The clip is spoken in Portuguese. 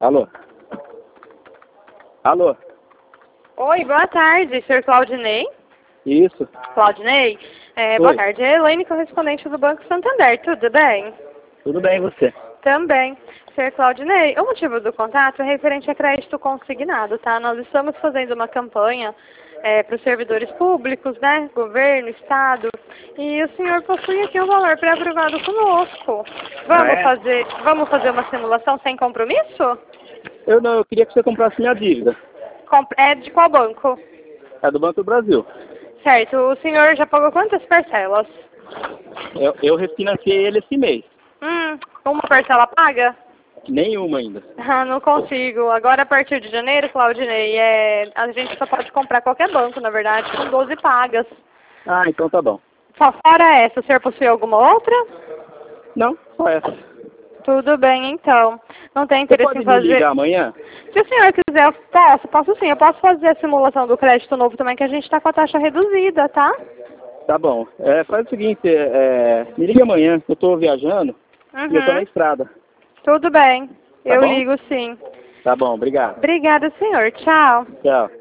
Alô? Alô? Oi, boa tarde, Sr. Claudinei. Isso. Claudinei, boa tarde. É Elaine, correspondente do Banco Santander, tudo bem? Tudo bem, e você? Também. Sr. Claudinei, o motivo do contato é referente a crédito consignado, tá? Nós estamos fazendo uma campanha para os servidores públicos, né? Governo, Estado. E o senhor possui aqui um valor pré-aprovado conosco. Vamos fazer uma simulação sem compromisso? Eu queria que você comprasse minha dívida. É de qual banco? É do Banco do Brasil. Certo. O senhor já pagou quantas parcelas? Eu refinanciei ele esse mês. Uma parcela paga? Nenhuma ainda. Ah, não consigo. Agora, a partir de janeiro, Claudinei, a gente só pode comprar qualquer banco, na verdade, com 12 pagas. Ah, então tá bom. Só fora essa, o senhor possui alguma outra? Não, só essa. Tudo bem, então. Não tem Você interesse pode em fazer... me ligar amanhã? Se o senhor quiser, eu posso sim. Eu posso fazer a simulação do crédito novo também, que a gente está com a taxa reduzida, tá? Tá bom. Faz o seguinte, me liga amanhã, eu tô viajando e eu tô na estrada. Tudo bem. Tá Eu bom? ligo sim. Tá bom, obrigado. Obrigada, senhor. Tchau. Tchau.